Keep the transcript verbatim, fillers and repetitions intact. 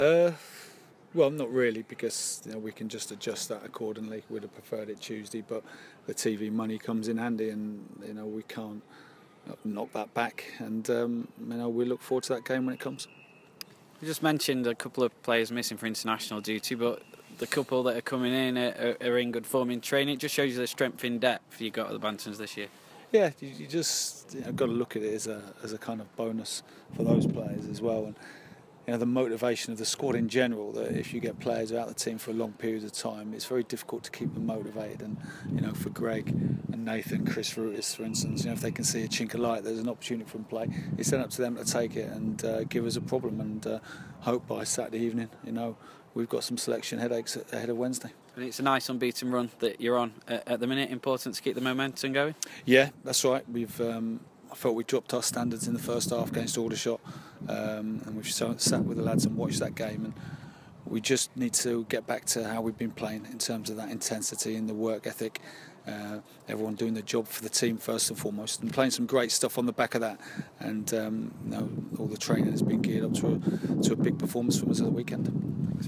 Uh, well, not really, because you know we can just adjust that accordingly. We'd have preferred it Tuesday, but the T V money comes in handy, and you know we can't knock that back. And um, you know we look forward to that game when it comes. You just mentioned a couple of players missing for international duty, but the couple that are coming in are, are in good form in training. It just shows you the strength in depth you got at the Bantams this year. Yeah, you, you just you know, got to look at it as a as a kind of bonus for those players as well. And you know the motivation of the squad in general. That if you get players out of the team for a long period of time, it's very difficult to keep them motivated. And you know, for Greg and Nathan, Chris Rutis, for instance, you know, if they can see a chink of light, there's an opportunity for them to play. It's then up to them to take it and uh, give us a problem. And uh, hope by Saturday evening, you know, we've got some selection headaches ahead of Wednesday. And it's a nice unbeaten run that you're on at the minute. Important to keep the momentum going. Yeah, that's right. We've. Um, I felt we dropped our standards in the first half against Aldershot, um, and we've sat with the lads and watched that game, and we just need to get back to how we've been playing in terms of that intensity and the work ethic. Uh, everyone doing the job for the team first and foremost, and playing some great stuff on the back of that. And um, you know, all the training has been geared up to a, to a big performance from us at the weekend.